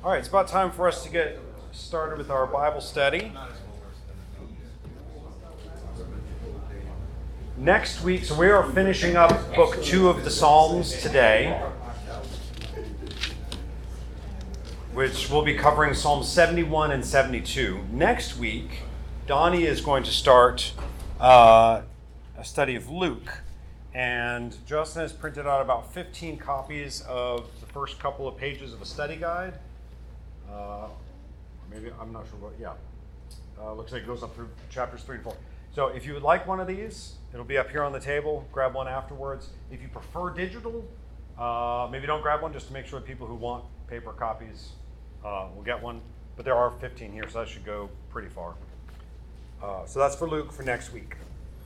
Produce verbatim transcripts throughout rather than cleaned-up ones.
All right, it's about time for us to get started with our Bible study. Next week, so we are finishing up book two of the Psalms today, which will be covering Psalms seventy-one and seventy-two. Next week, Donnie is going to start uh, a study of Luke, and Justin has printed out about fifteen copies of the first couple of pages of a study guide. Uh, maybe, I'm not sure what, yeah. Uh, looks like it goes up through chapters three and four. So if you would like one of these, it'll be up here on the table. Grab one afterwards. If you prefer digital, uh, maybe don't grab one just to make sure people who want paper copies uh, will get one. But there are fifteen here, so that should go pretty far. Uh, so that's for Luke for next week.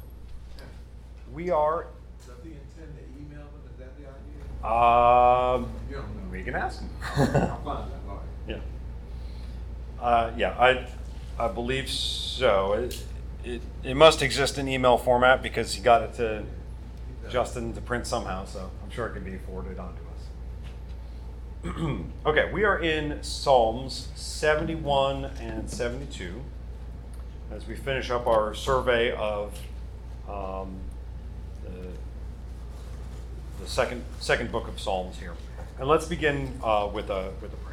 We are... Does he intend to email them? Is that the idea? Um, You don't know. we can ask him. I'll find that. All right. Yeah. Uh, yeah, I I believe so. It, it it must exist in email format because he got it to Justin to print somehow, so I'm sure it can be forwarded on to us. Okay, we are in Psalms seventy-one and seventy-two as we finish up our survey of um, the, the second second book of Psalms here. And let's begin uh, with a with a prayer.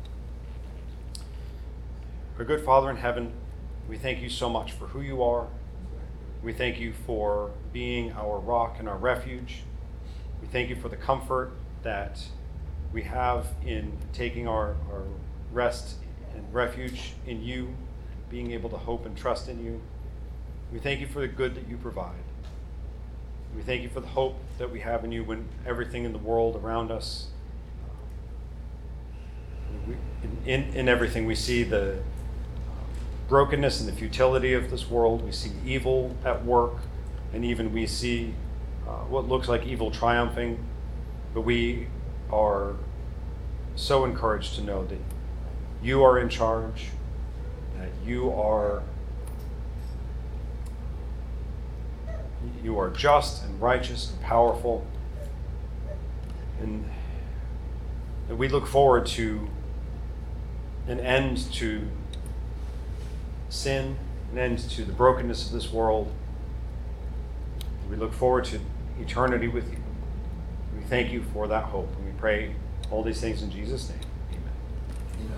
Our good Father in heaven, we thank you so much for who you are. We thank you for being our rock and our refuge. We thank you for the comfort that we have in taking our, our rest and refuge in you, being able to hope and trust in you. We thank you for the good that you provide. We thank you for the hope that we have in you when everything in the world around us, we, in, in, in everything we see the brokenness and the futility of this world. We see evil at work, and even we see uh, what looks like evil triumphing, but we are so encouraged to know that you are in charge, that you are you are just and righteous and powerful, and that we look forward to an end to sin, an end to the brokenness of this world. We look forward to eternity with you. We thank you for that hope, and we pray all these things in Jesus' name. Amen. Amen.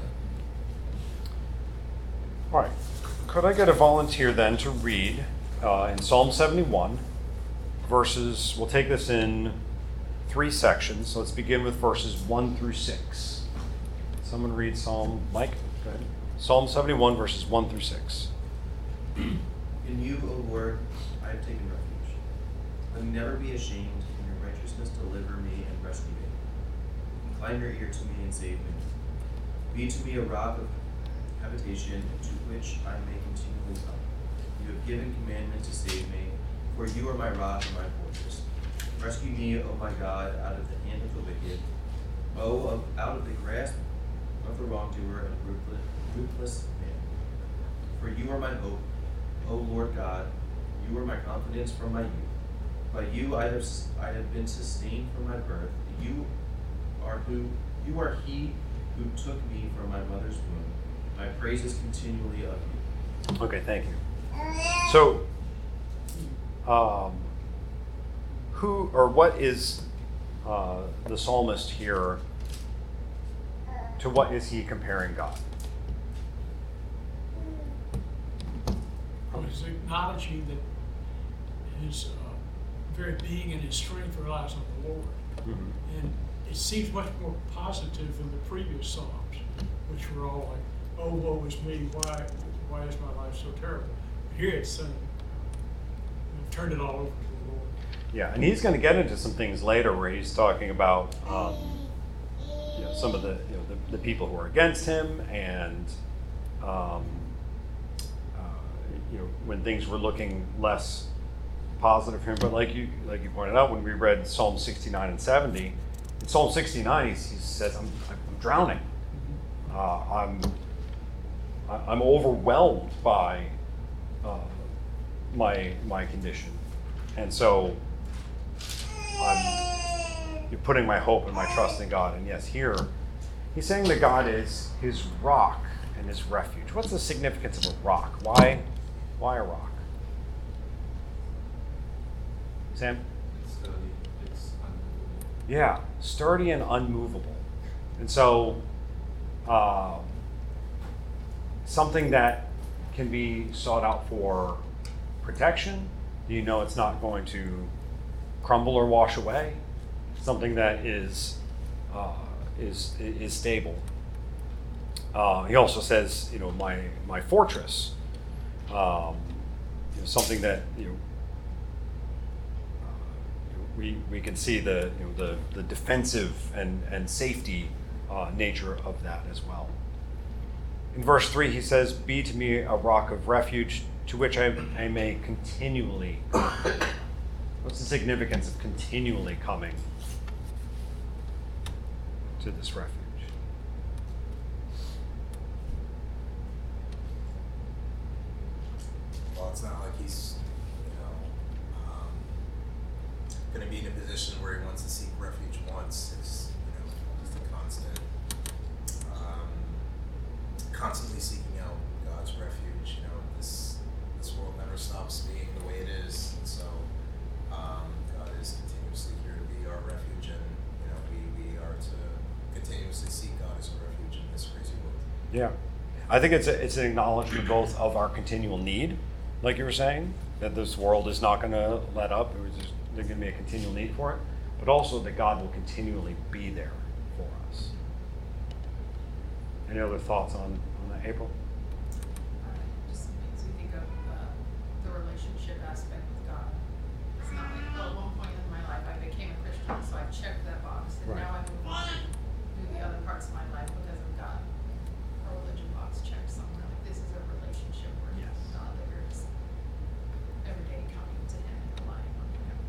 All right. Could I get a volunteer then to read uh, in Psalm seventy-one, verses, we'll take this in three sections. So let's begin with verses one through six. Someone read Psalm, Mike, go ahead. Psalm seventy-one, verses one through six. In you, O Lord, I have taken refuge. Let me never be ashamed. In your righteousness deliver me and rescue me. Incline your ear to me and save me. Be to me a rock of habitation, to which I may continually come. You have given commandment to save me, for you are my rock and my fortress. Rescue me, O my God, out of the hand of the wicked, O of, out of the grasp of the wrongdoer and ruthless, ruthless man. For you are my hope, O Lord God. You are my confidence from my youth. By you I have I have been sustained from my birth. You are who you are he who took me from my mother's womb. My praise is continually of you. Okay, thank you. So, um, who or what is uh, the psalmist here? To what is he comparing God? He's acknowledging that his uh, very being and his strength relies on the Lord. Mm-hmm. And it seems much more positive than the previous Psalms, which were all like, oh, woe is me, why why is my life so terrible? Here it's saying, you've turned it all over to the Lord. Yeah, and he's going to get into some things later where he's talking about um, you know, some of the, you know, the the people who are against him, and um, uh, you know, when things were looking less positive for him. But like you like you pointed out, when we read Psalm sixty-nine and seventy, in Psalm sixty-nine he, he says, "I'm, I'm drowning. Uh, I'm I'm overwhelmed by uh, my my condition, and so I'm you're putting my hope and my trust in God." And yes, here He's saying that God is his rock and his refuge. What's the significance of a rock? Why, why a rock? Sam? It's sturdy, it's unmovable. Yeah, sturdy and unmovable. And so, uh, something that can be sought out for protection. You know it's not going to crumble or wash away. Something that is uh, is is stable. Uh, he also says, you know, my my fortress. Um, you know, something that you know. We, we can see the you know, the, the defensive and, and safety uh, nature of that as well. In verse three, he says, "Be to me a rock of refuge to which I, I may continually." What's the significance of continually coming to this refuge? Well, it's not like he's, you know, um, going to be in a position where he wants to seek refuge once. It's, you know, just a constant, um, constantly seeking out God's refuge. You know, this this world never stops being the way it is, and so um, God is continuously here to be our refuge, and you know, we we are to continuously seek God as a refuge in this crazy world. Yeah, I think it's a, it's an acknowledgement both of our continual need, like you were saying, that this world is not going to let up. It was just, there's going to be a continual need for it, but also that God will continually be there for us. Any other thoughts on, on that, April? Uh, just makes me think of uh, the relationship aspect with God. It's not like, well, at one point in my life I became a Christian, so I checked that box, and Right. now I move on to do the other parts of my life because of God. A religion box checked somewhere. Like this is a relationship where Yes. God lives every day coming to Him and relying on Him.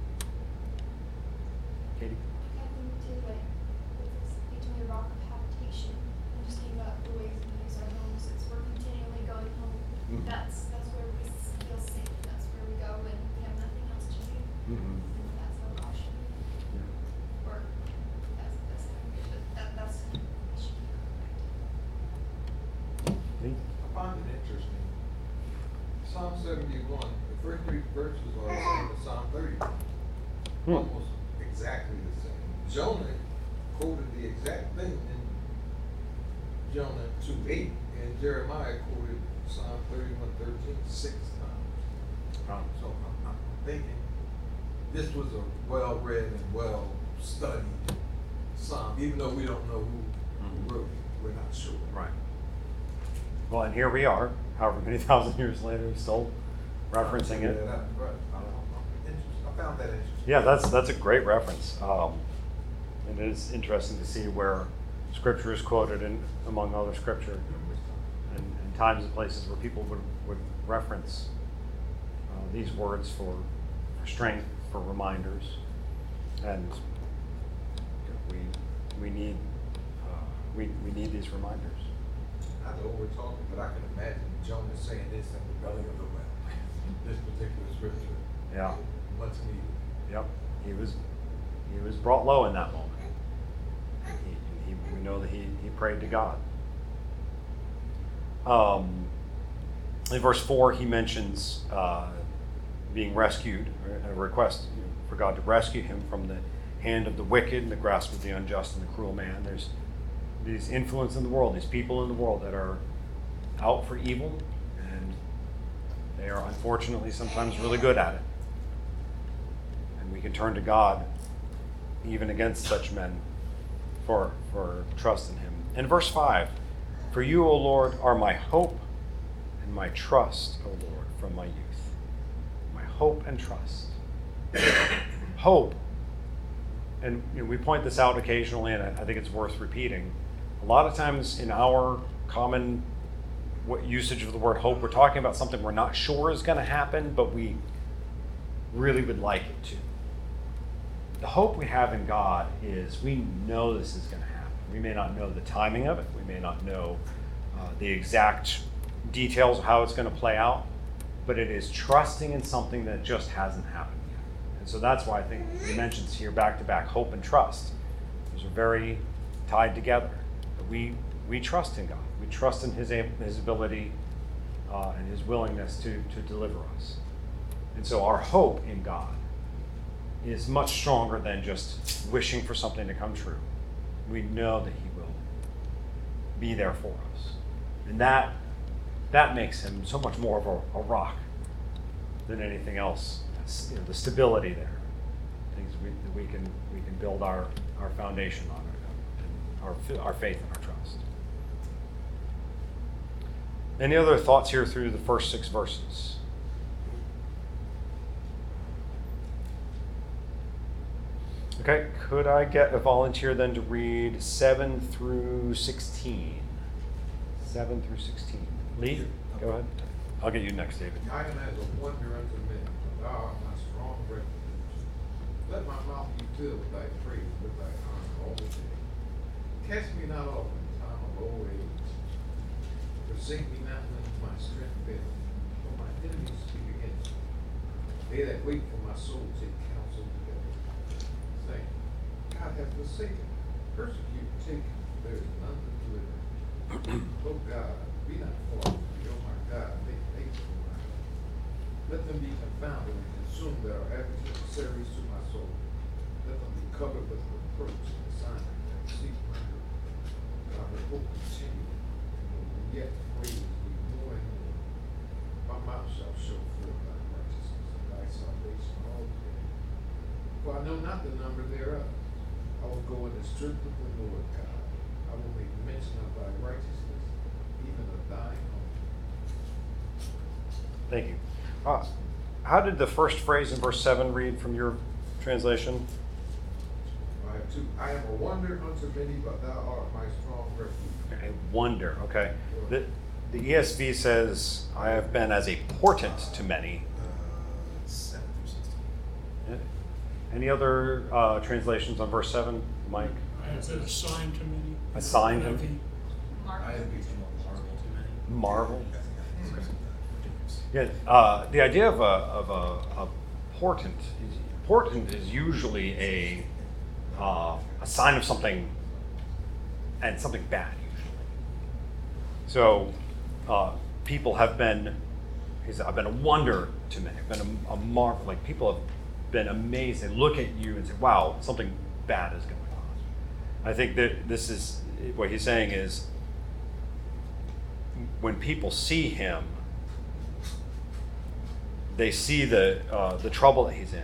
Katie? I think too, like, with this between rock of habitation, I'm just thinking about the ways we use our homes, it's we're continually going home. Mhm. That's, that's where we s- feel safe, that's where we go when we have nothing else to do. Mm-hmm. And that's how God should be, or that's, that's, how we- but that, that's, we should be correct. Lee? I find it interesting. Psalm seventy-one, the first three verses are the same as Psalm thirty. Hmm. Almost exactly the same. Jonah quoted the exact thing in Jonah two eight, and Jeremiah quoted Psalm thirty-one thirteen six times. Oh. So I'm, I'm thinking this was a well-read and well-studied psalm, even though we don't know who Mhm. wrote it. We're not sure. Right. Well, and here we are, however many thousand years later, still referencing it. Yeah, that- right. I, I'm interested. I found that interesting. Yeah, that's that's a great reference. Um, and it is interesting to see where Scripture is quoted in among other Scripture, and, and times and places where people would, would reference uh, these words for, for strength, for reminders, and you know, we we need uh, we we need these reminders. I know we're talking, but I can imagine Jonah saying this in the belly of the whale. This particular scripture. Yeah. Much needed. Yep, he was he was brought low in that moment. He, he, we know that he, he prayed to God. Um, in verse four, he mentions uh, being rescued, a request you know, for God to rescue him from the hand of the wicked and the grasp of the unjust and the cruel man. There's these influence in the world, these people in the world that are out for evil, and they are unfortunately sometimes really good at it. And we can turn to God even against such men for, for trust in him. In verse five, "For you, O Lord, are my hope and my trust, O Lord, from my youth." My hope and trust. Hope, and you know, we point this out occasionally, and I, I think it's worth repeating. A lot of times in our common what usage of the word hope, we're talking about something we're not sure is going to happen, but we really would like it to. The hope we have in God is we know this is going to happen. We may not know the timing of it. We may not know uh, the exact details of how it's going to play out, but it is trusting in something that just hasn't happened yet. And so that's why I think he mentions here back to back hope and trust. Those are very tied together. we we trust in God. We trust in His ab- His ability uh, and His willingness to to deliver us. And so our hope in God is much stronger than just wishing for something to come true. We know that He will be there for us, and that that makes Him so much more of a, a rock than anything else. It's, you know, the stability there, things we, that we can we can build our, our foundation on, and our our faith and our trust. Any other thoughts here through the first six verses? Okay, could I get a volunteer then to read seven through sixteen? Seven through sixteen. Lee, go ahead. I'll get you next, David. I am as a wonder unto men, but thou art my strong refuge. Let my mouth be filled with thy praise, with thy honor all the day. Cast me not off in time of old age. Forsake me not when my strength fails, for my enemies speak against me. They that wait for my soul take counsel together, saying, God hath forsaken, persecute, take, there is none to deliver. O God, be not far from me, O my God, make haste for my help. Let them be confounded and consumed that are adversaries to my soul. Let them be covered with reproach and dishonor that seek my good. God, the hope continue, and will yet praise thee more and more. My mouth shall show forth thy righteousness and thy salvation all the day. For I know not the number thereof. I will go in the strength of the Lord God. I will make mention of thy righteousness, even of thine own. Thank you. Uh, how did the first phrase in verse seven read from your translation? I have two. I am a wonder unto many, but thou art my strong refuge. Okay, wonder. Okay. The, the E S V says, I have been as a portent to many. Uh, seven through sixteen. Yeah. Any other uh, translations on verse seven, Mike? I have been assigned to many. Assigned to And I many? think Mark. I have become a marvel too many. Marvel? I think I think it's Yeah, uh, the idea of a, of a, a portent, is, portent is usually a, uh, a sign of something, and something bad usually. So uh, people have been, he said, I've been a wonder to many, I've been a, a marvel, like people have been amazed, they look at you and say, wow, something bad is going on. I think that this is, what he's saying is, when people see him, they see the uh, the trouble that he's in.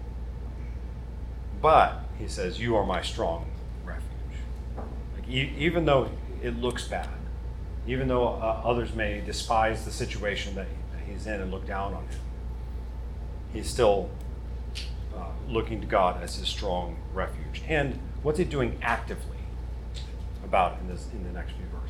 But he says, "You are my strong refuge." Like e- even though it looks bad, even though uh, others may despise the situation that, he, that he's in and look down on him, he's still uh, looking to God as his strong refuge. And what's he doing actively about it in this in the next few verses?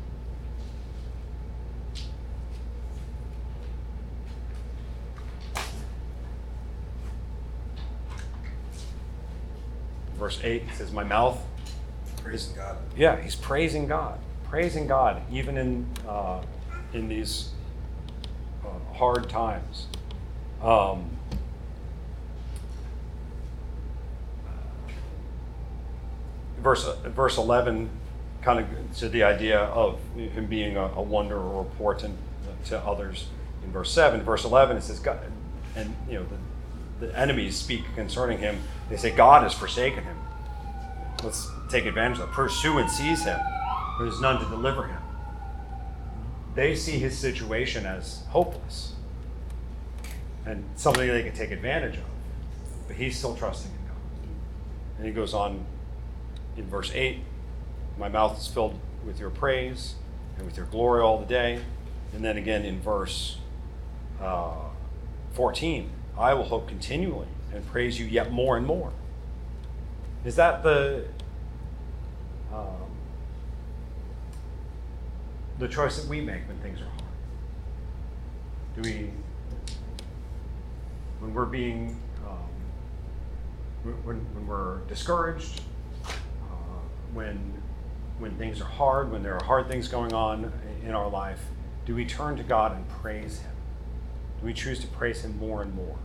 Verse eight, it says, my mouth praising God. Yeah, he's praising God. Praising God, even in uh, in these uh, hard times. Um, verse verse eleven kind of to the idea of him being a, a wonder or a portent to others. In verse seven, verse eleven, it says, God, and you know the, the enemies speak concerning him. They say, God has forsaken him. Let's take advantage of it. Pursue and seize him. There's none to deliver him. They see his situation as hopeless and something they can take advantage of. But he's still trusting in God. And he goes on in verse eight, my mouth is filled with your praise and with your glory all the day. And then again in verse uh, fourteen, I will hope continually and praise you yet more and more. Is that the um, the choice that we make when things are hard? Do we, when we're being, um, when, when we're discouraged, uh, when when things are hard, when there are hard things going on in our life, do we turn to God and praise Him? Do we choose to praise Him more and more?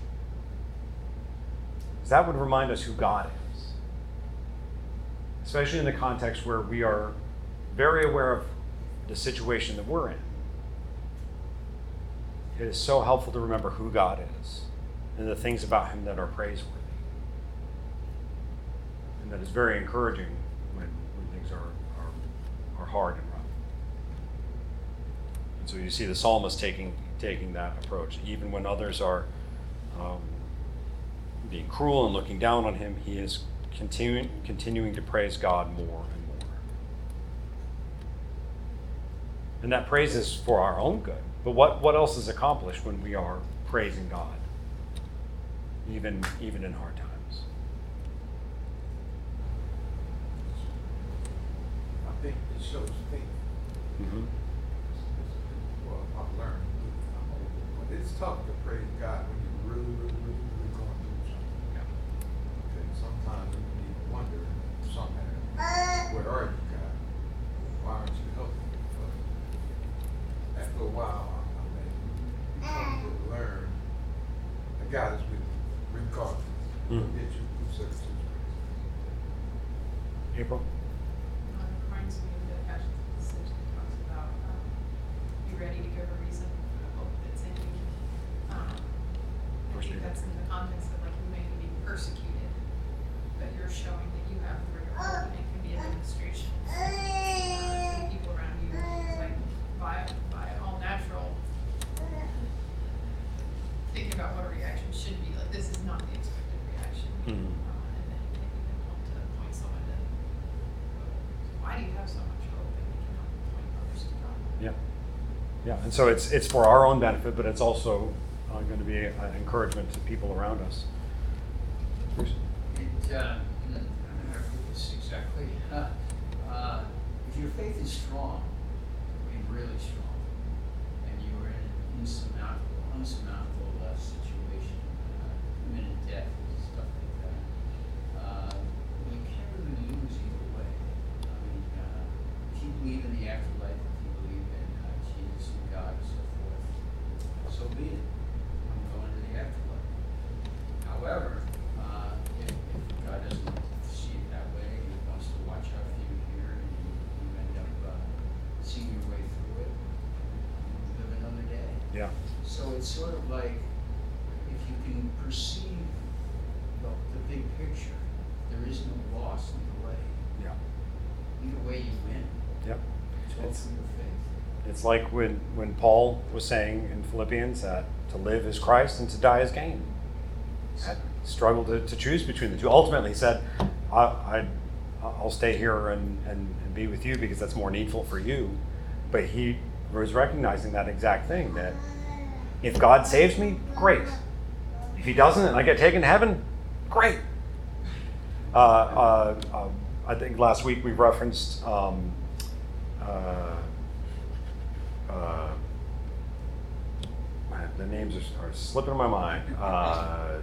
Because that would remind us who God is. Especially in the context where we are very aware of the situation that we're in, it is so helpful to remember who God is and the things about him that are praiseworthy. And that is very encouraging when, when things are, are, are hard and rough. And so you see the psalmist taking, taking that approach. Even when others are um, being cruel and looking down on him, he is continuing, continuing to praise God more and more. And that praise is for our own good. But what, what else is accomplished when we are praising God, even, even in hard times? I think it shows faith. Mm-hmm. Well, I've learned, I'm older, but it's tough to praise God when you're really, really, really, really going through something. Yeah. Okay, sometimes you can even wonder somehow, where are you, God? Why aren't you helping me? But after a while, I I mean, you come to learn that God is with you, regardless. Mm. He'll get you through certain situations. April? Uh, it reminds me of the passage of the Scripture that talks about, um, be ready to give a reason for the hope that's in you. Um, I First think Peter. that's in the context of like you may be persecuted, but you're showing that you have greater hope and it can be a demonstration uh, to people around you. Like by, by all natural, thinking about what a reaction should be, like this is not the expected reaction. Mhm. Uh, and then maybe even want to point someone to, why do you have so much hope? And you can help point others to God. Yeah. Yeah, and so it's it's for our own benefit, but it's also uh, going to be an encouragement to people around us. Bruce? It, uh, I don't know how to put this exactly. Uh, uh, if your faith is strong, I mean really strong, and you are in an insurmountable, unsurmountable uh, situation, uh, imminent death, stuff like that, uh, you can't really lose either way. I mean, uh, if you believe in the afterlife, if you believe in uh, Jesus and God and so forth, so be it. I'm going to the afterlife. However, uh, if, if God doesn't see it that way, He wants to watch out for you here, and you, you end up uh, seeing your way through it, and live another day. Yeah. So it's sort of like if you can perceive the, the big picture, there is no loss either way. Yeah. Either way, you win. Yep. It's all It's- through your faith. It's like when, when Paul was saying in Philippians that to live is Christ and to die is gain. I struggled to, to choose between the two. Ultimately, he said, I, I, I'll stay here and, and, and be with you because that's more needful for you. But he was recognizing that exact thing, that if God saves me, great. If he doesn't and I get taken to heaven, great. Uh, uh, uh, I think last week we referenced um, uh, uh, man, the names are, are slipping in my mind. Uh,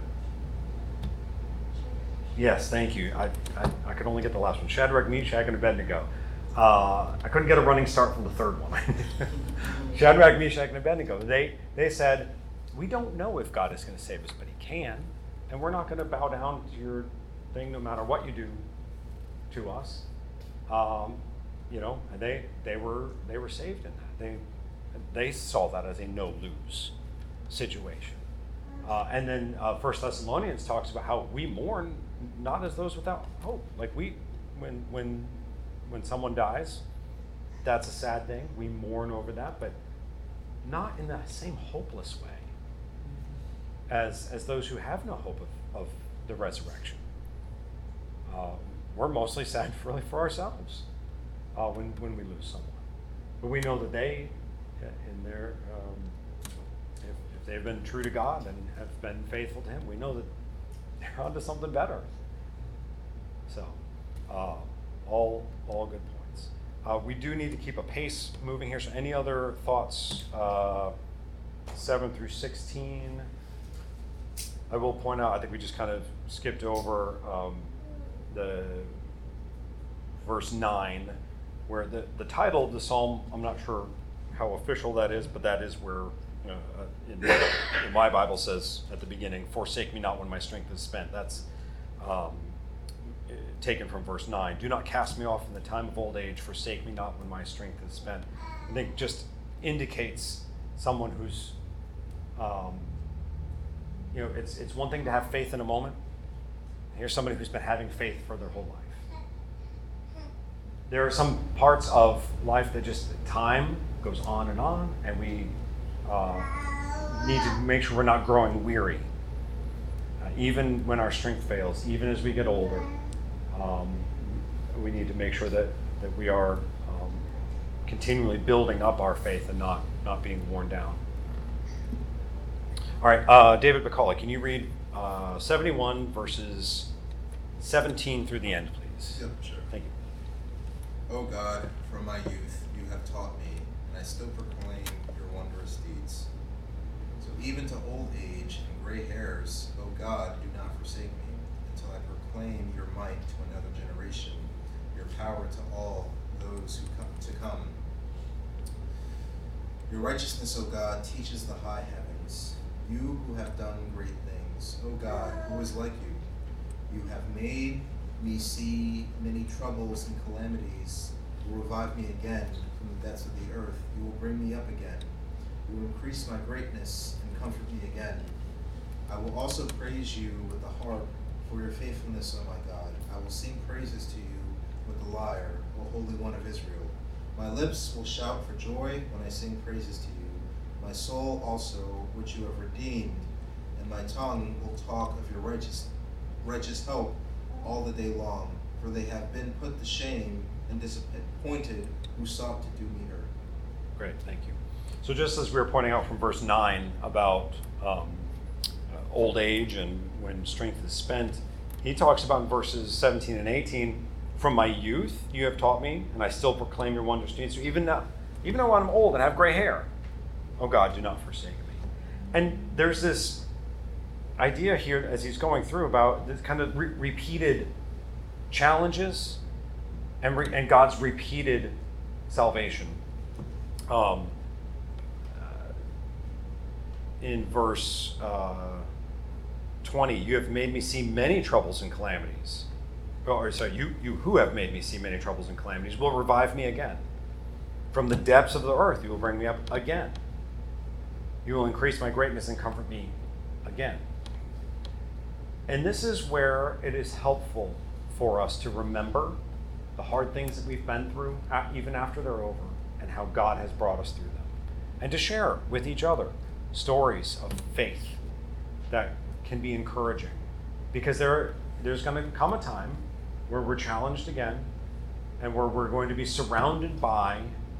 yes, thank you. I, I, I could only get the last one. Shadrach, Meshach, and Abednego. Uh, I couldn't get a running start from the third one. Shadrach, Meshach, and Abednego. They, they said, we don't know if God is going to save us, but he can. And we're not going to bow down to your thing no matter what you do to us. Um, you know, and they, they were they were saved in that. They they saw that as a no-lose situation. Uh, and then uh, First Thessalonians talks about how we mourn not as those without hope. Like we, when when when someone dies, that's a sad thing. We mourn over that, but not in the same hopeless way as as those who have no hope of, of the resurrection. Uh, we're mostly sad really for ourselves uh, when when we lose someone, but we know that they, in their um, if, if they've been true to God and have been faithful to Him, we know that they're onto something better. So, uh, all all good points. Uh, we do need to keep a pace moving here. So, any other thoughts? Uh, seven through sixteen. I will point out, I think we just kind of skipped over um, the verse nine, where the, the title of the psalm, I'm not sure how official that is, but that is where, you know, uh, in, in my Bible says at the beginning, forsake me not when my strength is spent. That's um, uh, taken from verse nine. Do not cast me off in the time of old age. Forsake me not when my strength is spent. I think just indicates someone who's, um, you know, it's it's one thing to have faith in a moment. Here's somebody who's been having faith for their whole life. There are some parts of life that just time goes on and on, and we uh, need to make sure we're not growing weary. Uh, even when our strength fails, even as we get older, um, we need to make sure that, that we are um, continually building up our faith and not, not being worn down. All right, uh, David McCauley, can you read uh, seventy-one verses seventeen through the end, please? Yep, sure. Thank you. O God, from my youth you have taught me, and I still proclaim your wondrous deeds. So even to old age and gray hairs, O God, do not forsake me, until I proclaim your might to another generation, your power to all those who come to come. Your righteousness, O God, teaches the high heavens. You who have done great things, O God, who is like you? You have made me see many troubles and calamities. You will revive me again from the depths of the earth. You will bring me up again. You will increase my greatness and comfort me again. I will also praise you with the harp for your faithfulness, O my God. I will sing praises to you with the lyre, O Holy One of Israel. My lips will shout for joy when I sing praises to you. My soul also, which you have redeemed, and my tongue will talk of your righteous, righteous help all the day long, for they have been put to shame and disappointed who sought to do me hurt. Great, thank you. So just as we were pointing out from verse nine about um, uh, old age and when strength is spent, he talks about in verses seventeen and eighteen, from my youth you have taught me, and I still proclaim your wondrous deeds. So even now, even though I'm old and have gray hair, oh God, do not forsake me. And there's this idea here as he's going through about this kind of re- repeated challenges and, re- and God's repeated salvation. Um, uh, in verse uh, twenty, you have made me see many troubles and calamities. Or sorry, you, you who have made me see many troubles and calamities will revive me again. From the depths of the earth, you will bring me up again. You will increase my greatness and comfort me again. And this is where it is helpful for us to remember the hard things that we've been through, even after they're over, and how God has brought us through them. And to share with each other stories of faith that can be encouraging. Because there, there's going to come a time where we're challenged again, and where we're going to be surrounded by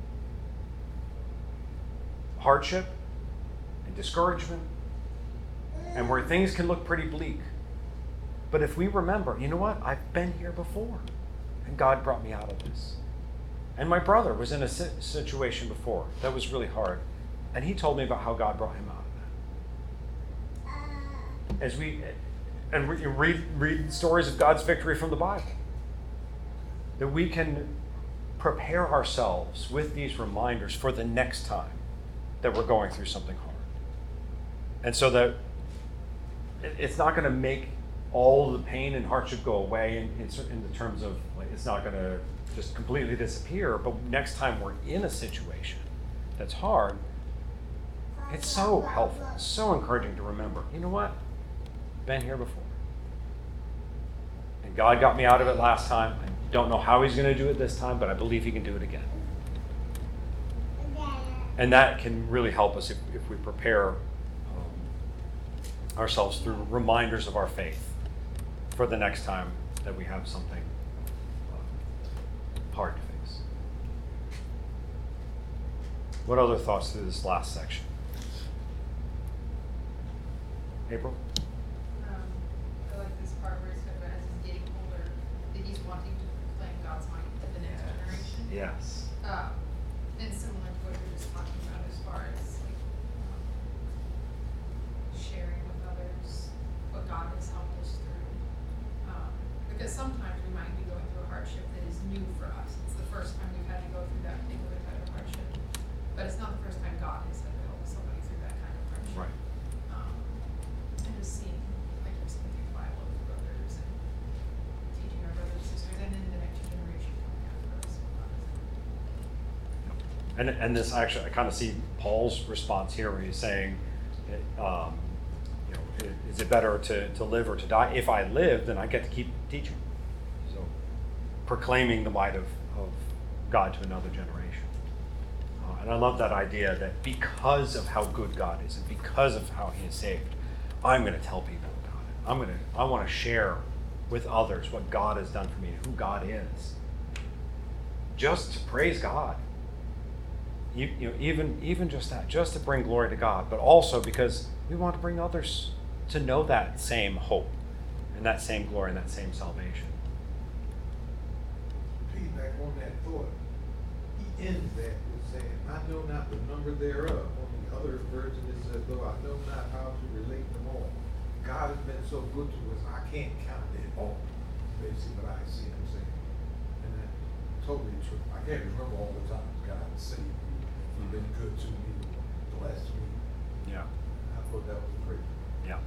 hardship and discouragement, and where things can look pretty bleak. But if we remember, you know what? I've been here before, and God brought me out of this. And my brother was in a situation before that was really hard, and he told me about how God brought him out of that. As we and we read read stories of God's victory from the Bible, that we can prepare ourselves with these reminders for the next time that we're going through something hard. And so that it's not going to make all the pain and hardship go away in, in, in the terms of, like, it's not going to just completely disappear, but next time we're in a situation that's hard, it's so helpful, so encouraging to remember, you know what? Been here before. And God got me out of it last time. I don't know how he's going to do it this time, but I believe he can do it again. And that can really help us if, if we prepare um, ourselves through reminders of our faith for the next time that we have something uh, hard to face. What other thoughts through this last section? April? Um, I like this part where it's kind of as he's getting older, that he's wanting to proclaim God's might to the next generation. Yes. Um, and similar to what you were just talking about as far as like um, sharing with others what God has helped us through. Um, because sometimes we might be going through a hardship that is new for us. It's the first time we've had to go through that particular kind of hardship. But it's not the first time God has had to help somebody through that kind of hardship. Right. Um, and just seeing, like you're saying, through the Bible with brothers and teaching our brothers And and this actually, I kind of see Paul's response here, where he's saying, um, you know, is it better to, to live or to die? If I live, then I get to keep teaching. So, proclaiming the might of, of God to another generation. Uh, and I love that idea that because of how good God is and because of how He has saved, I'm going to tell people about it. I'm going to, I want to share with others what God has done for me, who God is. Just to praise God. You, you know, even even just that, just to bring glory to God, but also because we want to bring others to know that same hope and that same glory and that same salvation. Feedback on that thought. He ends that with saying, "I know not the number thereof." On the other version, it says, "Though I know not how to relate them all." God has been so good to us, I can't count it all. Basically, what I see him saying, and that's totally true. I can't remember all the times God has saved me. You've been good to me, blessed me. Yeah. I thought that was great. Yeah.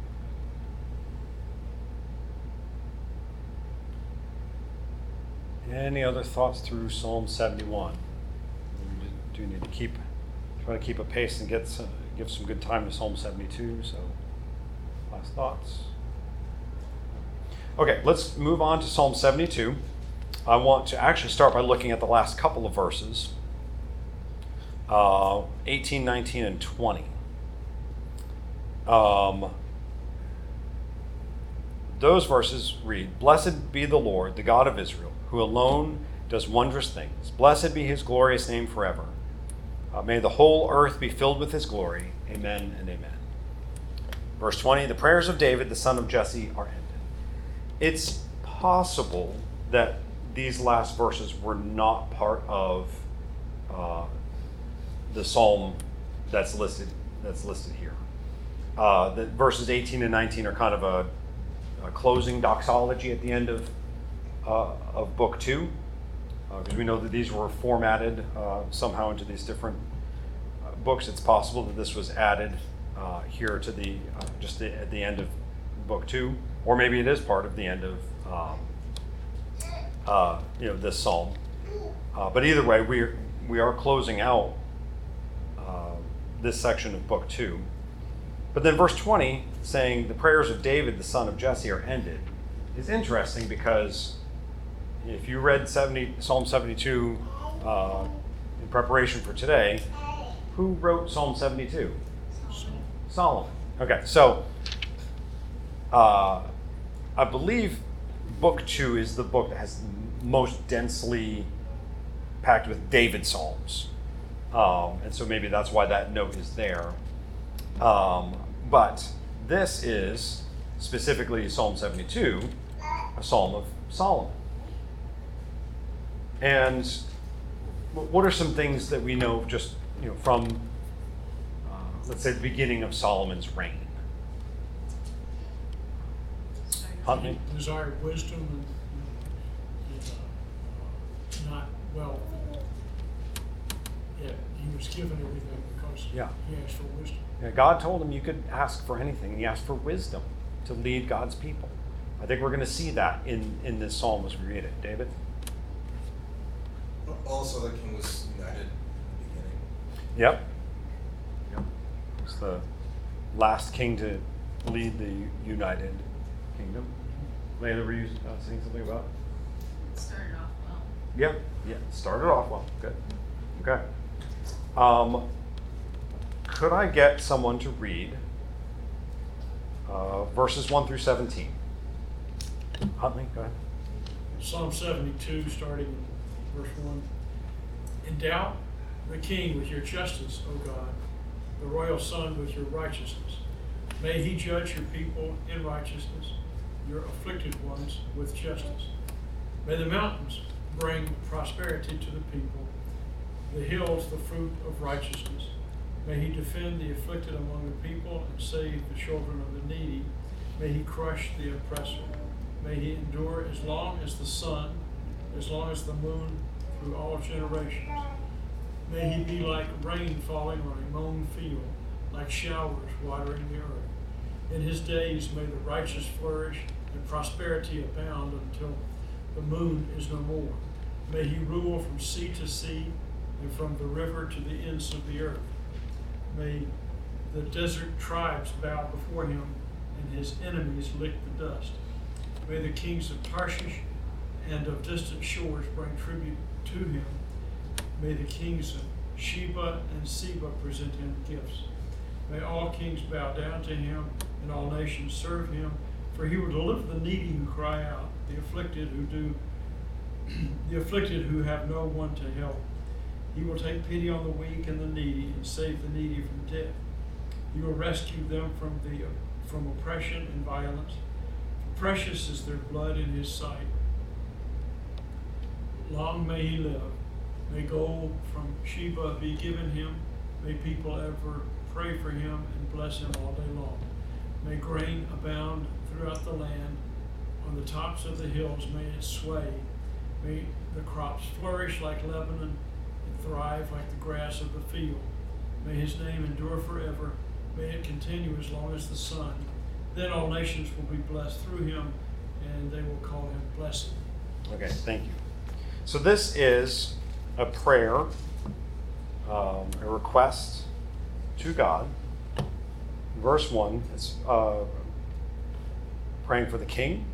Any other thoughts through Psalm seventy-one? We do need to keep, try to keep a pace and get some, give some good time to Psalm seventy-two. So, last thoughts. Okay, let's move on to Psalm seventy-two. I want to actually start by looking at the last couple of verses. Uh, eighteen, nineteen, and twenty. Um, those verses read, "Blessed be the Lord, the God of Israel, who alone does wondrous things. Blessed be His glorious name forever. Uh, may the whole earth be filled with His glory. Amen and amen." Verse twenty, "The prayers of David, the son of Jesse, are ended." It's possible that these last verses were not part of uh, the psalm that's listed that's listed here. Uh, the verses eighteen and nineteen are kind of a, a closing doxology at the end of uh, of book two, because uh, we know that these were formatted uh, somehow into these different uh, books. It's possible that this was added uh, here to the uh, just the, at the end of book two, or maybe it is part of the end of um, uh, you know this psalm. Uh, but either way, we we are closing out uh, this section of book two. But then verse twenty, saying the prayers of David, the son of Jesse, are ended, is interesting because if you read seventy, Psalm seventy-two uh, in preparation for today, who wrote Psalm seventy-two? Solomon. Okay, so uh, I believe book two is the book that has most densely packed with David Psalms. Um, and so maybe that's why that note is there. Um, but this is specifically Psalm seventy-two, a psalm of Solomon. And what are some things that we know just you know from, uh, let's say, the beginning of Solomon's reign? Huntley? He desired wisdom and, and uh, uh, not wealth. Yet he was given everything because Yeah. he asked for wisdom. Yeah, God told him you could ask for anything. He asked for wisdom to lead God's people. I think we're going to see that in, in this psalm as we read it. David? Also, the king was united in the beginning. Yep. Yep. He was the last king to lead the united kingdom. Layla, were you uh, saying something about it? It started off well. Yeah, yeah. Started off well. Good. Okay. Um, could I get someone to read uh, verses one through seventeen? Huntley, go ahead. Psalm seventy-two, starting in verse one. Endow the king with your justice, O God, the royal son with your righteousness. May he judge your people in righteousness, your afflicted ones with justice. May the mountains bring prosperity to the people, the hills the fruit of righteousness. May he defend the afflicted among the people and save the children of the needy. May he crush the oppressor. May he endure as long as the sun, as long as the moon, through all generations. May he be like rain falling on a mown field, like showers watering the earth. In his days may the righteous flourish and prosperity abound until the moon is no more. May he rule from sea to sea and from the river to the ends of the earth. May the desert tribes bow before him, and his enemies lick the dust. May the kings of Tarshish and of distant shores bring tribute to him. May the kings of Sheba and Seba present him gifts. May all kings bow down to him, and all nations serve him. For he will deliver the needy who cry out, the afflicted who do, the afflicted who have no one to help. He will take pity on the weak and the needy, and save the needy from death. He will rescue them from the from oppression and violence. For precious is their blood in his sight. Long may he live. May gold from Sheba be given him. May people ever pray for him and bless him all day long. May grain abound throughout the land. On the tops of the hills may it sway. May the crops flourish like Lebanon and thrive like the grass of the field. May his name endure forever. May it continue as long as the sun. Then all nations will be blessed through him, and they will call him blessed. Okay, thank you. So this is a prayer, um, a request to God. Verse one, it's uh, praying for the king.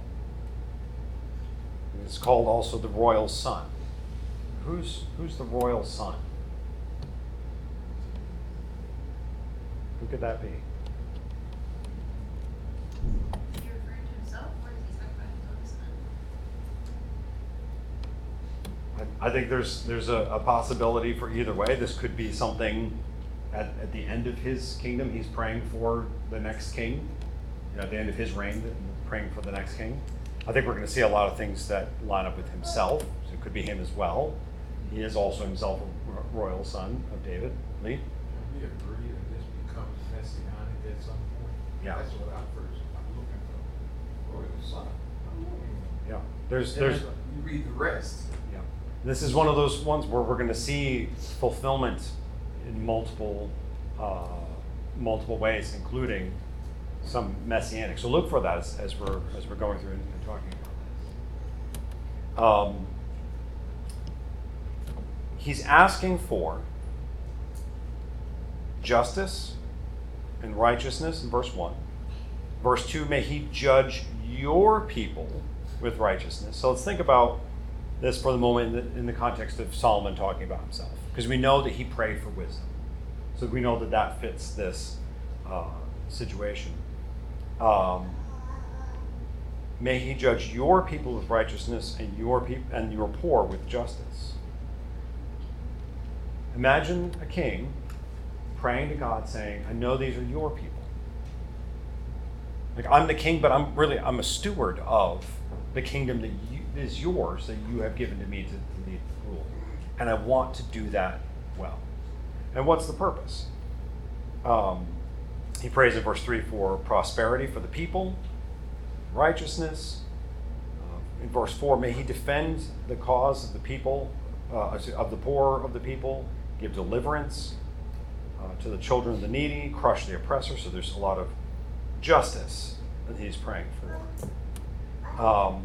It's called also the royal son. Who's who's the royal son? Who could that be? Is he referring to himself, or is he talking about his own son? I, I think there's there's a, a possibility for either way. This could be something at, at the end of his kingdom. He's praying for the next king. You know, at the end of his reign, praying for the next king. I think we're going to see a lot of things that line up with himself. So it could be him as well. He is also himself a royal son of David. Lee? Can we agree that this becomes messianic at some point? Yeah. That's what I first, I'm looking for, royal son. Yeah. There's And there's then you read the rest. yeah. This is one of those ones where we're going to see fulfillment in multiple uh, multiple ways, including some messianic. So look for that as, as we're as we're going through and, and talking about this. Um, he's asking for justice and righteousness in verse one. Verse two, may he judge your people with righteousness. So let's think about this for the moment in the, in the context of Solomon talking about himself, because we know that he prayed for wisdom. So we know that that fits this uh, situation. Um, may he judge your people with righteousness and your peop- and your poor with justice. Imagine a king praying to God saying, I know these are your people. Like, I'm the king, but I'm really, I'm a steward of the kingdom that you, is yours, that you have given to me to, to lead, rule. And I want to do that well. And what's the purpose? Um, he prays in verse three for prosperity for the people, righteousness. Uh, in verse four, may he defend the cause of the people, uh, of the poor of the people, give deliverance uh, to the children of the needy, crush the oppressor. So there's a lot of justice that he's praying for. Um,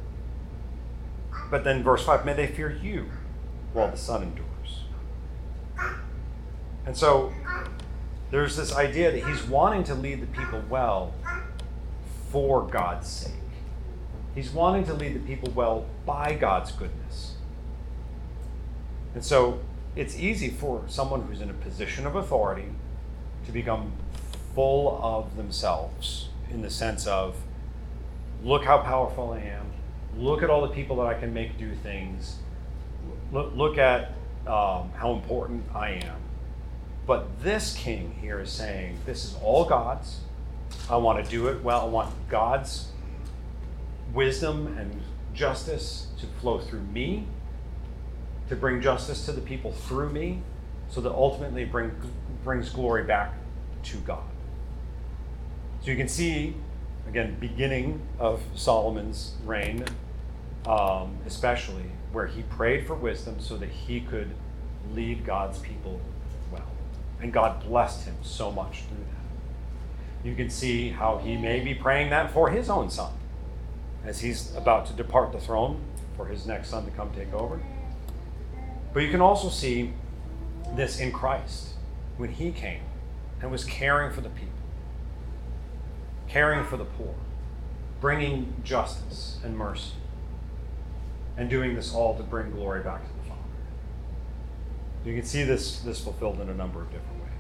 but then verse five, may they fear you while the sun endures. And so there's this idea that he's wanting to lead the people well for God's sake. He's wanting to lead the people well by God's goodness. And so it's easy for someone who's in a position of authority to become full of themselves, in the sense of, look how powerful I am, look at all the people that I can make do things, look, look at um, how important I am. But this king here is saying, this is all God's. I want to do it well. I want God's wisdom and justice to flow through me, to bring justice to the people through me, so that ultimately bring, brings glory back to God. So you can see, again, beginning of Solomon's reign, um, especially, where he prayed for wisdom so that he could lead God's people well. And God blessed him so much through that. You can see how he may be praying that for his own son, as he's about to depart the throne for his next son to come take over. But you can also see this in Christ when he came and was caring for the people, caring for the poor, bringing justice and mercy, and doing this all to bring glory back to the Father. You can see this, this fulfilled in a number of different ways.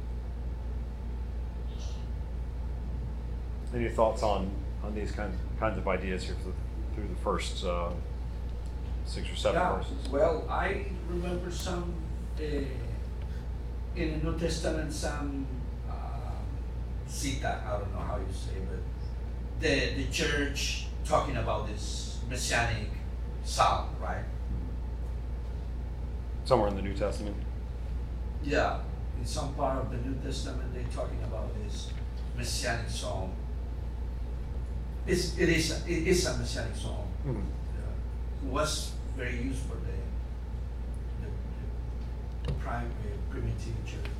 Any thoughts on, on these kinds, kinds of ideas here through, through the first uh, six or seven Yeah, verses? well, I remember some uh, in the New Testament, some uh, cita, I don't know how you say, but the the church talking about this messianic psalm, right? Somewhere in the New Testament? Yeah, in some part of the New Testament, they're talking about this messianic psalm. It's, it is it is a messianic psalm. Mhm. Uh, it was very used for the the, the prime uh, primitive church.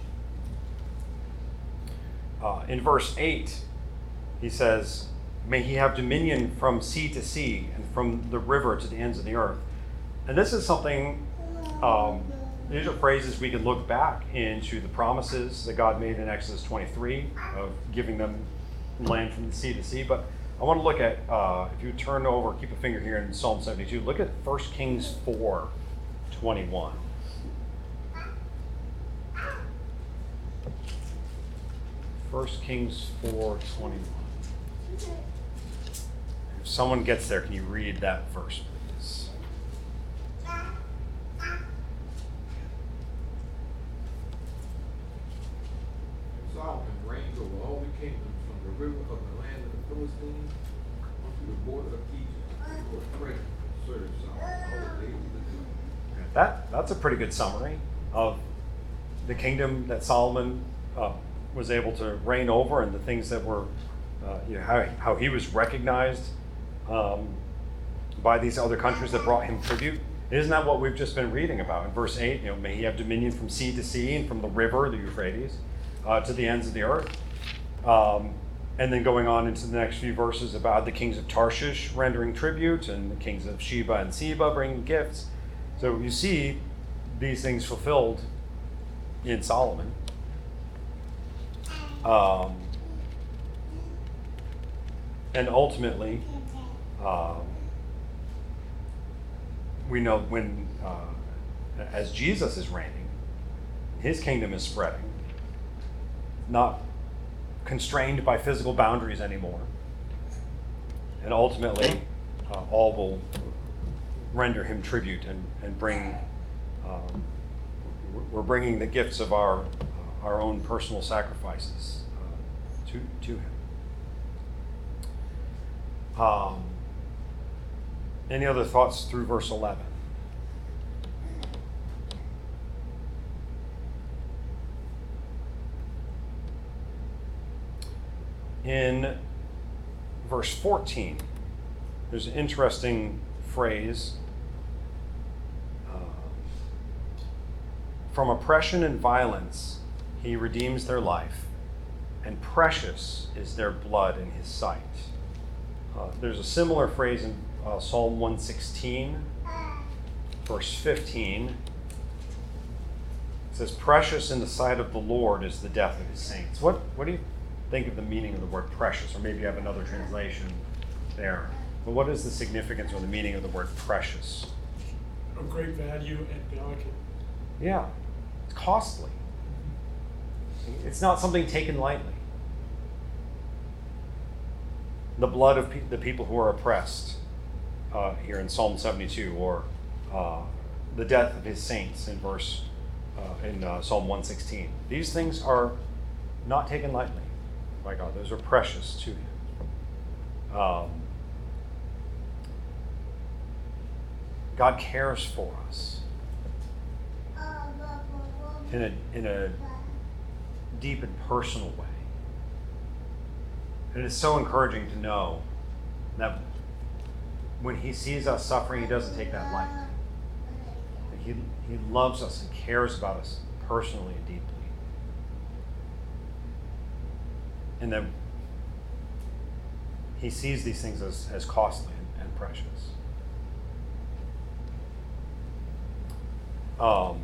Uh, in verse eight, he says, "May he have dominion from sea to sea and from the river to the ends of the earth." And this is something, um, these are phrases we can look back into the promises that God made in Exodus twenty-three of giving them land from the sea to sea. But I want to look at, uh, if you turn over, keep a finger here in Psalm seventy-two, look at First Kings four twenty-one. First Kings four twenty-one. If someone gets there, can you read that verse, please? Solomon reigned over all the kingdoms from the river of the land of the Philistines unto the border of Egypt. He was present and served Solomon all the days of the day. That, that's a pretty good summary of the kingdom that Solomon uh, was able to reign over and the things that were, uh, you know, how, how he was recognized um, by these other countries that brought him tribute. Isn't that what we've just been reading about in verse eight? You know, may he have dominion from sea to sea and from the river, the Euphrates, uh, to the ends of the earth. Um, and then going on into the next few verses about the kings of Tarshish rendering tribute and the kings of Sheba and Seba bringing gifts. So you see these things fulfilled in Solomon. Um, and ultimately, um, we know when, uh, as Jesus is reigning, his kingdom is spreading, not constrained by physical boundaries anymore. And ultimately, uh, all will render him tribute and, and bring, um, we're bringing the gifts of our, uh, our own personal sacrifices uh, to, to him. Um, any other thoughts through verse eleven? In verse fourteen, there's an interesting phrase. Uh, From oppression and violence, he redeems their life, and precious is their blood in his sight. Uh, there's a similar phrase in uh, Psalm one sixteen, verse fifteen. It says, "Precious in the sight of the Lord is the death of his saints." What, what do you think of the meaning of the word precious? Or maybe you have another translation there. But what is the significance or the meaning of the word precious? Of great value and delicate. Yeah, it's costly. It's not something taken lightly. The blood of pe- the people who are oppressed uh, here in Psalm seventy-two, or uh, the death of his saints in verse uh, in uh, Psalm one sixteen. These things are not taken lightly by God. Those are precious to him. Um, God cares for us in a in a deep and personal way. And it's so encouraging to know that when he sees us suffering, he doesn't take that lightly. He, he loves us and cares about us personally and deeply. And that he sees these things as, as costly and, and precious. Um,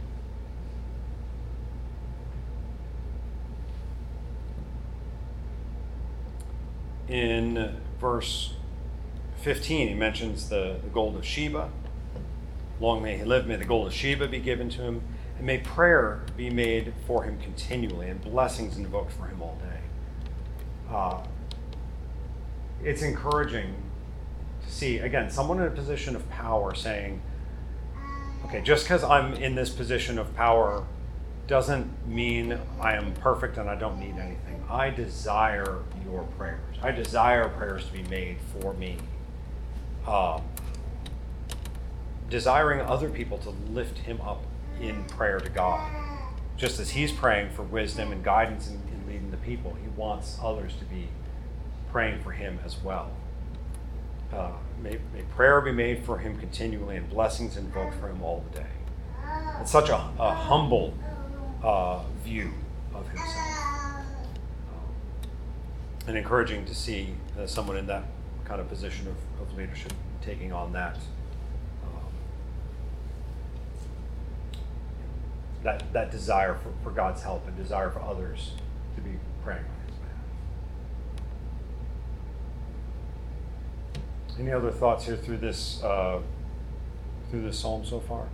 in verse fifteen, he mentions the, the gold of Sheba. Long may he live, may the gold of Sheba be given to him, and may prayer be made for him continually, and blessings invoked for him all day. Uh, it's encouraging to see, again, someone in a position of power saying, okay, just because I'm in this position of power doesn't mean I am perfect and I don't need anything. I desire your prayers. I desire prayers to be made for me. Um, desiring other people to lift him up in prayer to God. Just as he's praying for wisdom and guidance in, in leading the people, he wants others to be praying for him as well. Uh, may, may prayer be made for him continually and blessings invoked for him all the day. It's such a, a humble uh, view of himself. Um, and encouraging to see uh, someone in that kind of position of, of leadership taking on that um, that that desire for, for God's help and desire for others to be praying on his behalf. Any other thoughts here through this uh, through this psalm so far?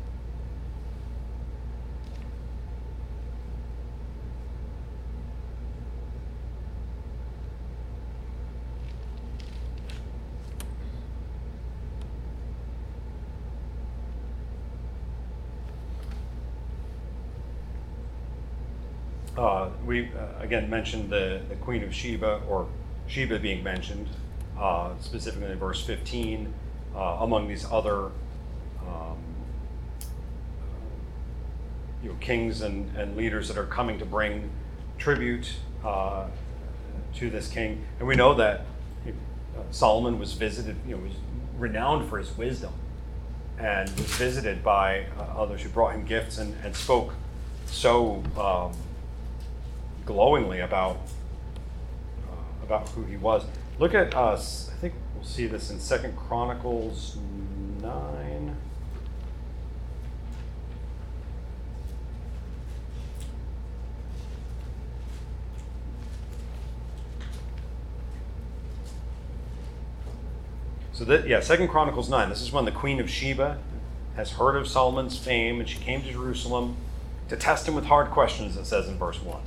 Uh, we uh, again mentioned the, the Queen of Sheba, or Sheba being mentioned, uh, specifically in verse fifteen, uh, among these other um, you know, kings and, and leaders that are coming to bring tribute uh, to this king. And we know that uh, Solomon was visited, you know, was renowned for his wisdom, and was visited by uh, others who brought him gifts and, and spoke so um, glowingly about uh, about who he was. Look at us. I think we'll see this in Second Chronicles nine. So that yeah, Second Chronicles nine. This is when the Queen of Sheba has heard of Solomon's fame, and she came to Jerusalem to test him with hard questions. It says in verse one.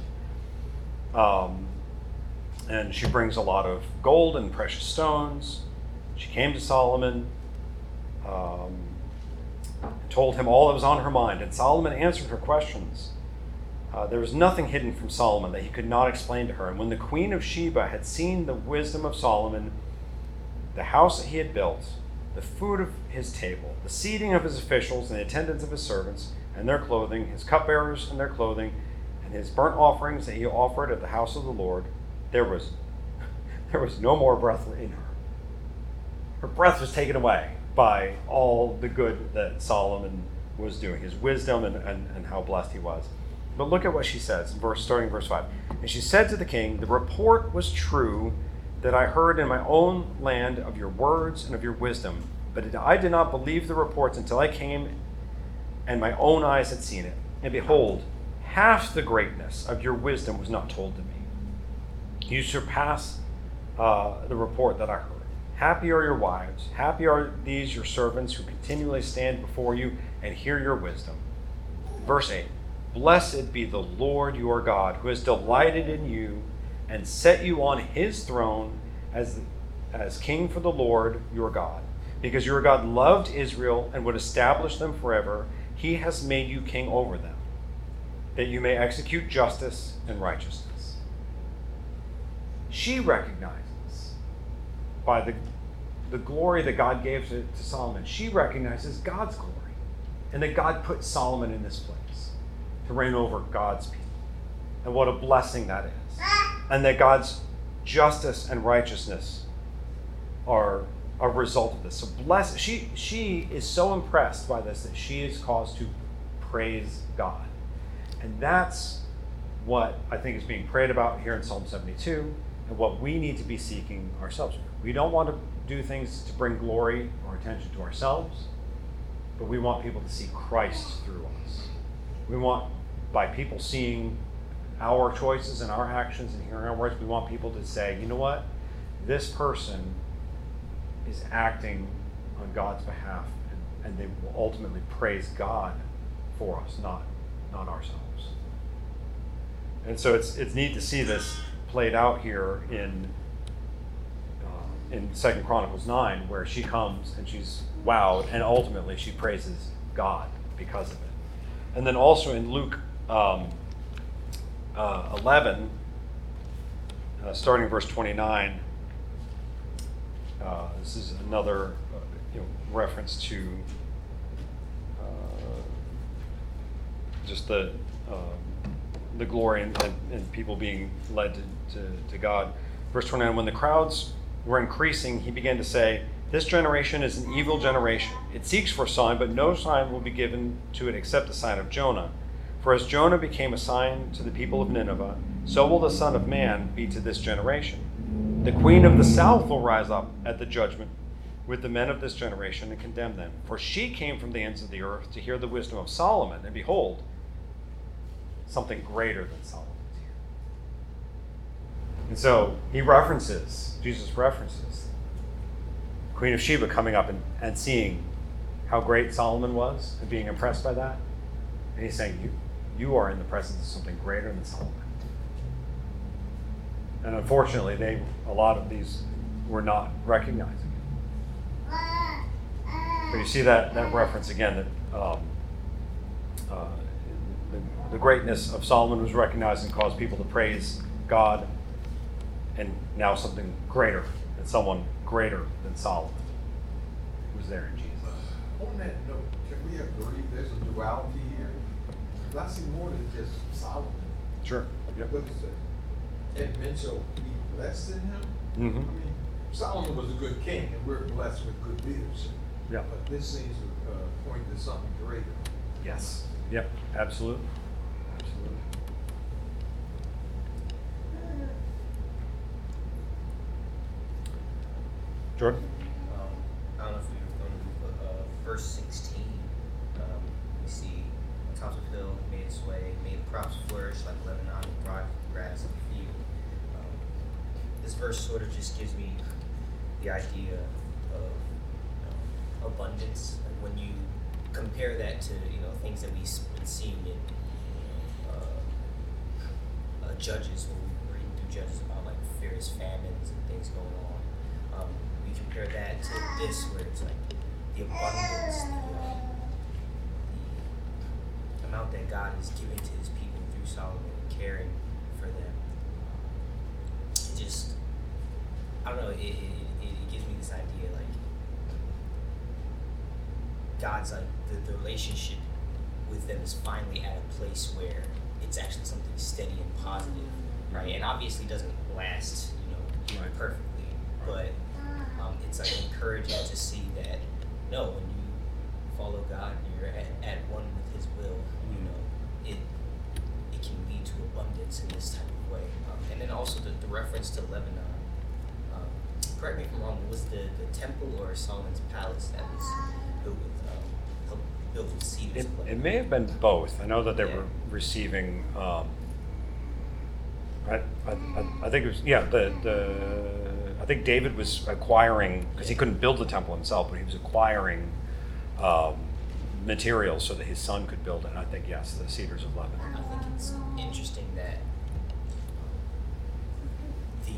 Um, and she brings a lot of gold and precious stones. She came to Solomon, um, told him all that was on her mind, and Solomon answered her questions. Uh, there was nothing hidden from Solomon that he could not explain to her. And when the Queen of Sheba had seen the wisdom of Solomon, the house that he had built, the food of his table, the seating of his officials, and the attendance of his servants, and their clothing, his cupbearers and their clothing, his burnt offerings that he offered at the house of the Lord, there was there was no more breath in her. Her breath was taken away by all the good that Solomon was doing, his wisdom and, and, and how blessed he was. But look at what she says, verse starting verse five. And she said to the king, "The report was true that I heard in my own land of your words and of your wisdom, but I did not believe the reports until I came and my own eyes had seen it. And behold, half the greatness of your wisdom was not told to me. You surpass uh, the report that I heard. Happy are your wives, happy are these your servants who continually stand before you and hear your wisdom." Verse eight, "Blessed be the Lord your God, who has delighted in you and set you on his throne as, as king for the Lord your God. Because your God loved Israel and would establish them forever, he has made you king over them, that you may execute justice and righteousness." She recognizes by the, the glory that God gave to, to Solomon, she recognizes God's glory, and that God put Solomon in this place to reign over God's people. And what a blessing that is. And that God's justice and righteousness are a result of this. So bless, she, she is so impressed by this that she is caused to praise God. And that's what I think is being prayed about here in Psalm seventy-two, and what we need to be seeking ourselves. We don't want to do things to bring glory or attention to ourselves, but we want people to see Christ through us. We want, by people seeing our choices and our actions and hearing our words, we want people to say, you know what? This person is acting on God's behalf, and, and they will ultimately praise God for us, not, not ourselves. And so it's it's neat to see this played out here in uh, in Second Chronicles nine, where she comes and she's wowed, and ultimately she praises God because of it. And then also in Luke um, uh, eleven, uh, starting verse twenty-nine, uh, this is another uh, you know, reference to uh, just the um, the glory and, and, and people being led to, to, to God. Verse twenty-nine, when the crowds were increasing, he began to say, this generation is an evil generation. It seeks for a sign, but no sign will be given to it except the sign of Jonah. For as Jonah became a sign to the people of Nineveh, so will the Son of Man be to this generation. The queen of the south will rise up at the judgment with the men of this generation and condemn them. For she came from the ends of the earth to hear the wisdom of Solomon, and behold, something greater than Solomon is here. And so he references, Jesus references Queen of Sheba coming up and, and seeing how great Solomon was and being impressed by that. And he's saying, you, you are in the presence of something greater than Solomon. And unfortunately, they a lot of these were not recognizing it. But you see that, that reference again, that um, uh, the, the greatness of Solomon was recognized and caused people to praise God, and now something greater, and someone greater than Solomon was there in Jesus. On that note, can we agree there's a duality here? Because I see more than just Solomon. Sure. Yep. What is it? And men shall be blessed in him. Mm-hmm. I mean, Solomon was a good king, and we're blessed with good leadership. Yeah. But this seems to uh, point to something greater. Yes. Yep. Absolutely. Absolutely. Jordan? Um, I don't know if we were going to, but uh, verse sixteen, um, we see on tops of hill made its way, made the crops flourish like Lebanon, and broad grass of the field. Um, this verse sort of just gives me the idea of you know, abundance. Like when you compare that to you know things that we've been seeing in uh, uh, Judges, when we're reading through Judges about like various famines and things going on. Um, we compare that to this, where it's like the abundance, the, uh, the amount that God is giving to His people through Solomon and caring for them. It just, I don't know. It, it, it, it gives me this idea, like God's like the, the relationship with them is finally at a place where it's actually something steady and positive, right? And obviously doesn't last, you know, Right. perfectly, but um, it's like encouraging to see that no, when you follow God and you're at, at one with His will, you know, it it can lead to abundance in this type of way. Um, and then also the, the reference to Lebanon. Um, correct me if I'm wrong. Was the, the temple or Solomon's palace that was built with um, helped built with cedars? It, of Lebanon? it may have been both. I know that they Yeah. were receiving. Um, I, I, I think it was yeah. The the I think David was acquiring, because he couldn't build the temple himself, but he was acquiring um, materials so that his son could build it. And I think yes, the cedars of Lebanon. I think it's interesting that the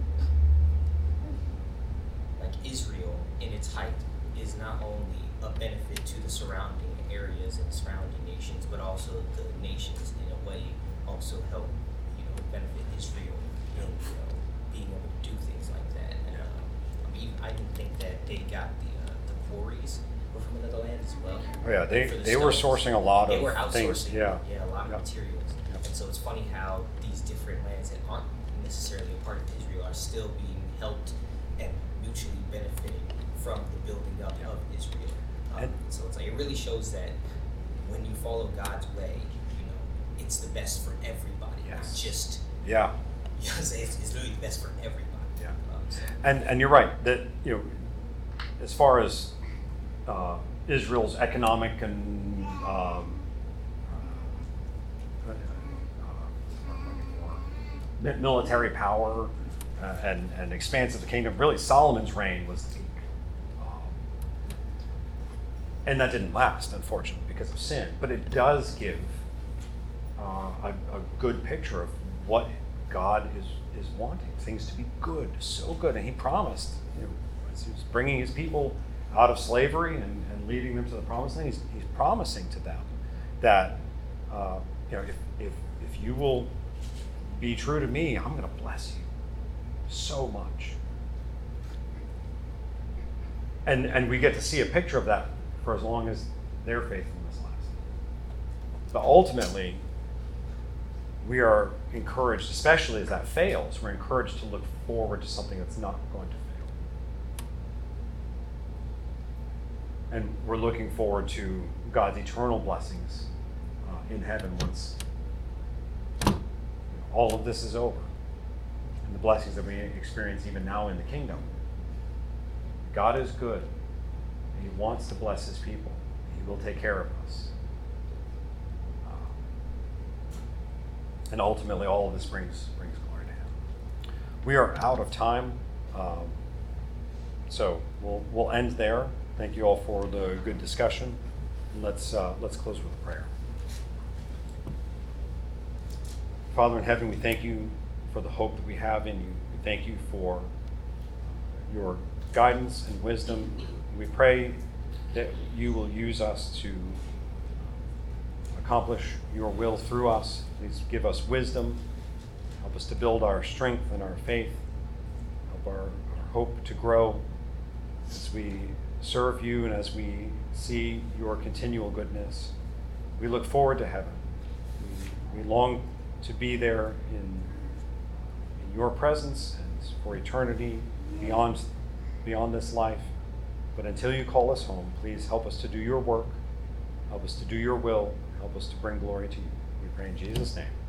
like Israel in its height is not only a benefit to the surrounding areas and surrounding nations, but also the nations in a way also help you know benefit Israel in you know being able to do things like that. And uh, I mean, I can think that they got the uh, the quarries were from another land as well. Oh yeah, they For the they were stones. sourcing a lot They of were outsourcing, things. Yeah. yeah, a lot of Yep. materials. Yep. And so it's funny how these different lands that aren't necessarily a part of Israel are still being helped and mutually benefiting from the building up of Israel. Um, And- so it's like it really shows that when you follow God's way, you know, it's the best for everybody, not Yes. just Yeah. you know, it's, it's literally the best for everybody. Yeah. Um, so, And and you're right that you know, as far as uh, Israel's economic and um, uh, uh, military power uh, and, and expanse of the kingdom. Really, Solomon's reign was the peak. Um, and that didn't last, unfortunately, because of sin. But it does give uh, a, a good picture of what God is, is wanting. Things to be good, so good. And he promised, you know, as he was bringing his people out of slavery and, and leading them to the promised land, he's, he's promising to them that, uh, you know, if, if, if you will be true to me, I'm going to bless you so much. And, and we get to see a picture of that for as long as their faithfulness lasts. But ultimately, we are encouraged, especially as that fails, we're encouraged to look forward to something that's not going to fail. And we're looking forward to God's eternal blessings uh, in heaven once you know, all of this is over. And the blessings that we experience even now in the kingdom. God is good. And he wants to bless his people. He will take care of us. And ultimately, all of this brings brings glory to him. We are out of time, um, so we'll we'll end there. Thank you all for the good discussion. Let's uh, let's close with a prayer. Father in heaven, we thank you for the hope that we have in you. We thank you for your guidance and wisdom. We pray that you will use us to accomplish your will through us. Please give us wisdom. Help us to build our strength and our faith. Help our, our hope to grow as we serve you and as we see your continual goodness. We look forward to heaven. We, we long to be there in, in your presence and for eternity beyond, beyond this life. But until you call us home, please help us to do your work. Help us to do your will. Help us to bring glory to you. We pray in Jesus' name.